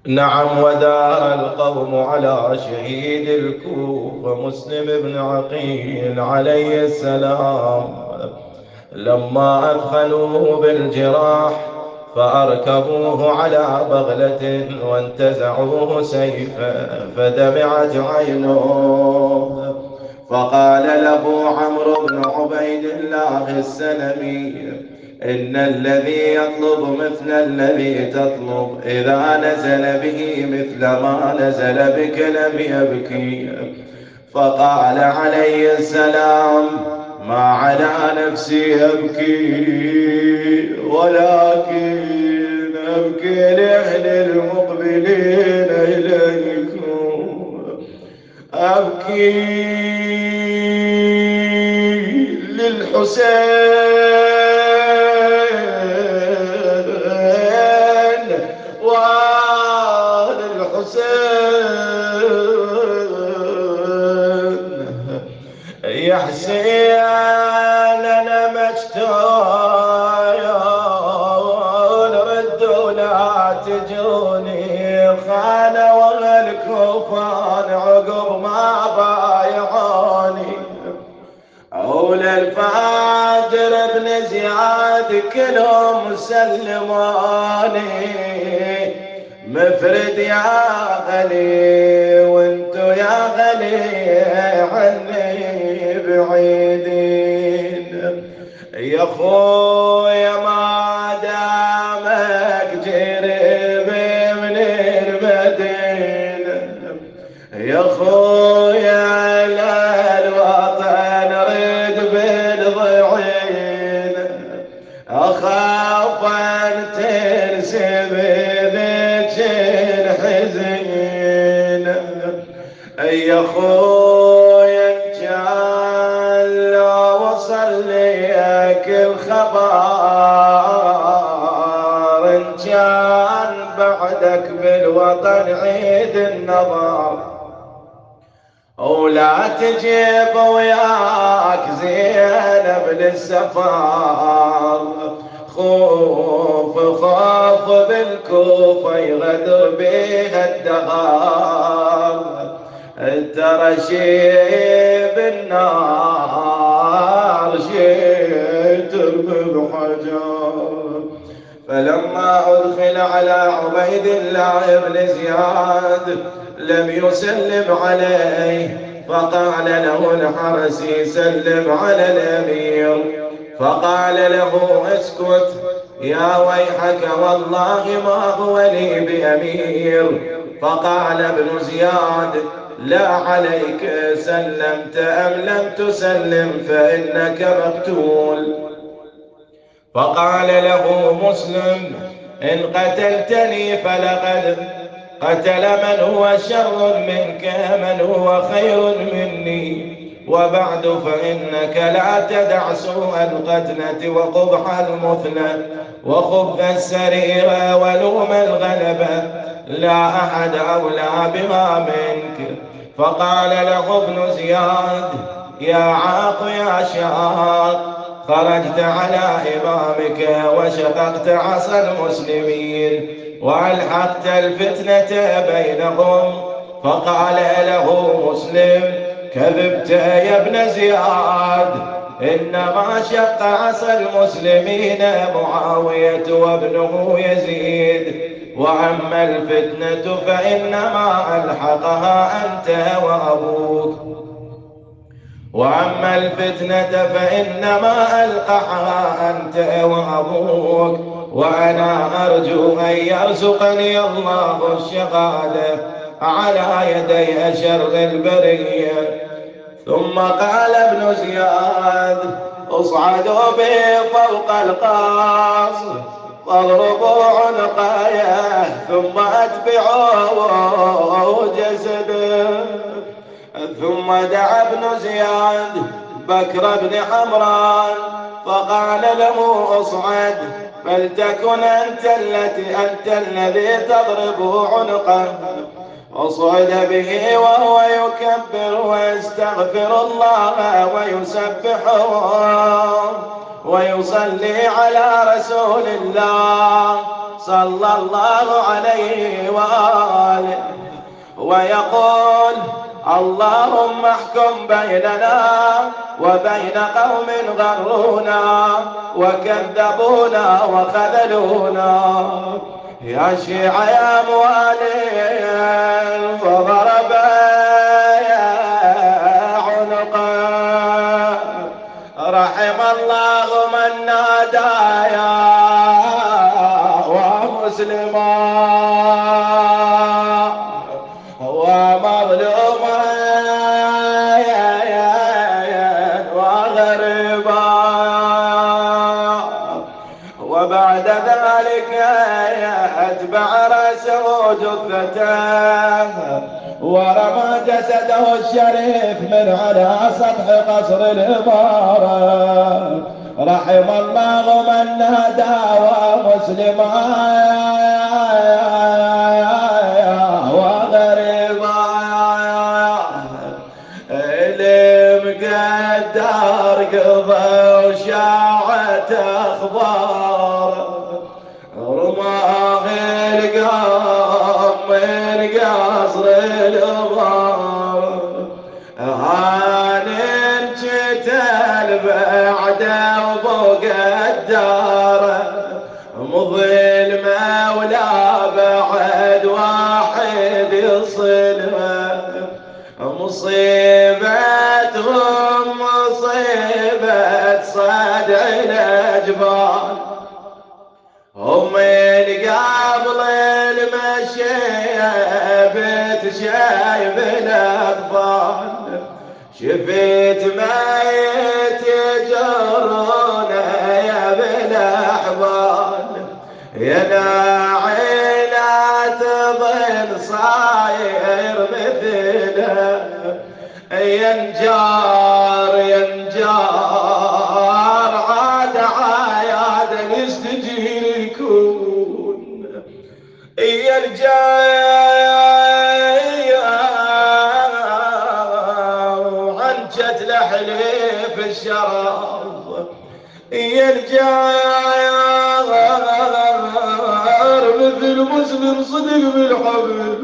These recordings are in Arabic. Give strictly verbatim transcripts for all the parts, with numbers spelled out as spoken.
نعم. ودار القوم على شهيد الكوفة مسلم بن عقيل عليه السلام لما أدخلوه بالجراح فأركبوه على بغلة وانتزعوه سيفا فدمعت عينه، فقال له عمرو بن عبيد الله السلمي: إن الذي يطلب مثل الذي تطلب إذا نزل به مثل ما نزل بك لم يبكي. فقال عليه السلام: ما على نفسي أبكي، ولكن أبكي لأهل المقبلين إليكم، أبكي للحسين وآل الحسين. يا حسين أنا مشتاق ردوا لا تجوني، خان والكفار عقب ما بايعوني، أولى الفاجر ابن زياد كلهم سلموني، مفرد يا غلي وانتو يا غلي عني بعيدين. يا خويا ما دامك جريب من المدينة، يا خويا للوطن رد بالضعين، أخاف أن تنسب ذيك الحزين. يا خويا إن كان لو وصل ليك الخبر، إن كان بعدك بالوطن عيد النظر، ولا تجيب وياك زينب للسفر، خوف خوف بالكوفة يغدر بيها الدهر، ترى شيب النار شيتر بالحجر. فلما أدخل على عبيد الله بن زياد لم يسلم عليه، فقال له الحرسي: سلم على الأمير. فقال له: اسكت يا ويحك، والله ما هو لي بأمير. فقال ابن زياد: لا عليك، سلمت أم لم تسلم فإنك مقتول. فقال له مسلم: إن قتلتني فلقد قتل من هو شر منك من هو خير مني، وبعد فإنك لا تدع سوء القتلة وقبح المثنى وخبث السريرة ولوم الغلبة، لا أحد أولى بها منك. فقال له ابن زياد: يا عاق يا شاق، خرجت على إمامك وشققت عصا المسلمين وألحقت الفتنة بينهم. فقال له مسلم: كذبت يا ابن زياد، إنما شق عصا المسلمين معاوية وابنه يزيد، وأما الفتنة فإنما ألحقها أنت وأبوك، وأما الفتنة فإنما ألقحها أنت وأبوك، وأنا أرجو أن يرزقني الله الشهادة على يدي أشر البرية. ثم قال ابن زياد: اصعدوا به فوق القصر واضربوا عنقيه ثم اتبعوا جسده. ثم دعا ابن زياد بكر بن عمران فقال له: اصعد فلتكن أنت التي أنت الذي تضرب عنقه. أصعد به وهو يكبر ويستغفر الله ويسبحه ويصلي على رسول الله صلى الله عليه وآله ويقول اللهم احكم بيننا وبين قوم غرونا وكذبونا وخذلونا يا شيعة يا موالين فضرب عنقا رحم الله من نادى يا ومسلما ومظلوما وغريبا وبعد ذلك أتبع رأسه جثته ورمى جسده الشريف من على سطح قصر الإمارة رحم الله من نادى ومسلما وغريبا المقدار قضى وشاعت أخبار رماه القام من قصر الغار هان انجتل بعده وفوق الدار مظلمه ولا بعد واحد يصلها مصيبتهم مصيبه صدع الجبال هم قبل المشيبة شايب الأطفال شفت ميت يجرونه يا بالأحبال يا ناعي لا تظل صاير مثله ينجار ينجار عاد عاد يستجير يكون يرجع عن جد لحليف الشراب يرجع مثل مسلم صدق بالحبل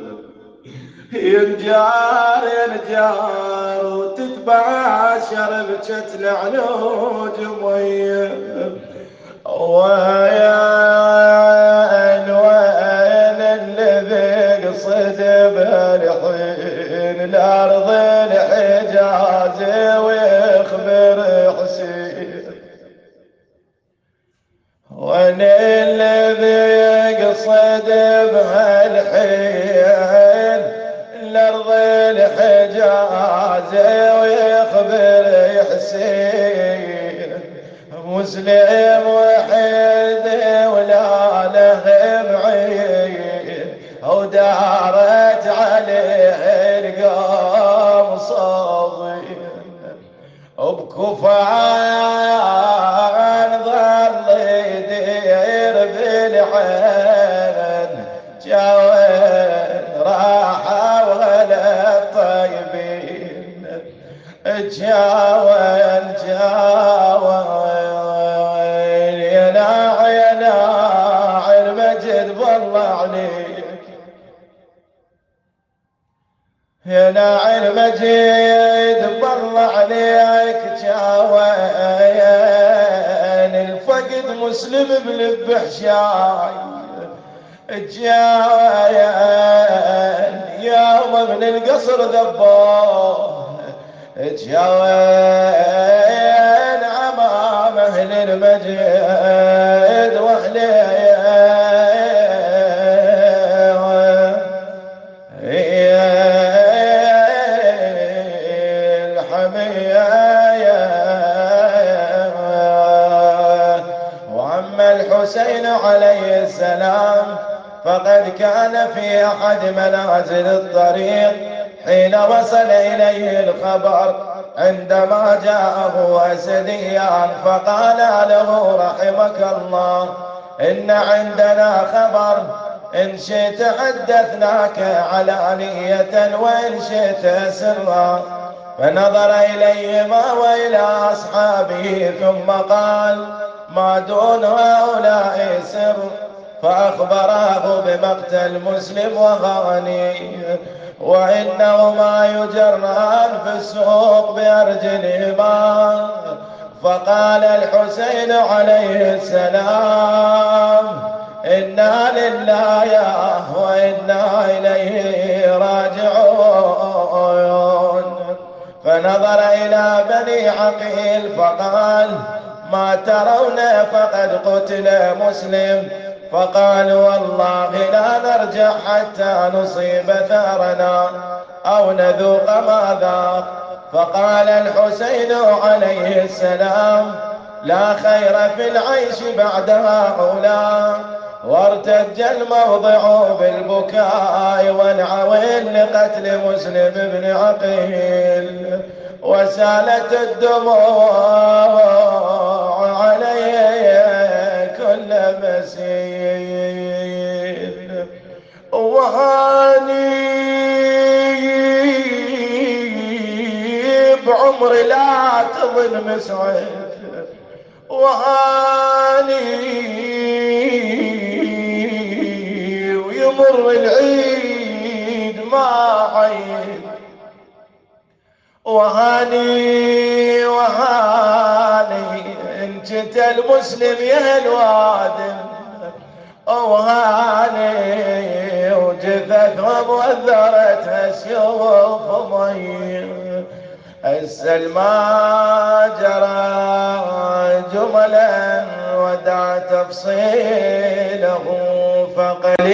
ينجار ينجار وتتباشر بجت العنود ميه وين وين الذي قصد بالحين الارض الحجاز ويخبر حسين وين الذي قصد بهالحين الارض الحجاز ويخبر حسين مسلم وحيد ولا له معين ودارت عليه القام صاغين وبكفان ظل يدير بالعين جاوين راحة ولا الطيبين جاوين جاوين يا ناعي يا ناعي المجد والله عليك يا ناعي المجد بالله عليك جاوين الفقد مسلم بلب حشاي جاوين يوم من القصر ذبوه جاوين امام اهل المجد واهليه الحسين عليه السلام فقد كان في أحد منازل الطريق حين وصل إليه الخبر عندما جاءه أسديان فقال له رحمك الله إن عندنا خبر إن شئت حدثناك علانية وإن شئت سرا فنظر إليهما وإلى أصحابه ثم قال ما دون هؤلاء سر فأخبراه بمقتل مسلم وغاني، وإنهما يجران في السوق بأرجلهما. فقال الحسين عليه السلام: إنا لله وإنا إليه راجعون. فنظر إلى بني عقيل فقال: ما ترون؟ فقد قتل مسلم. فقالوا: والله لا نرجع حتى نصيب ثارنا أو نذوق ما ذاق. فقال الحسين عليه السلام: لا خير في العيش بعد هؤلاء. وارتج الموضع بالبكاء والعويل لقتل مسلم بن عقيل، وسالت الدموع عليه كل مسيل. وهاني بعمر لا تظن مسعد، وهاني ويمر العيد ما عيد. وهاني وهاني إن جت المسلم يا الوادم، وهاني وجثثهم وذرتها سيوف مي. السلمى جرى جملا ودع تفصيله فقليل.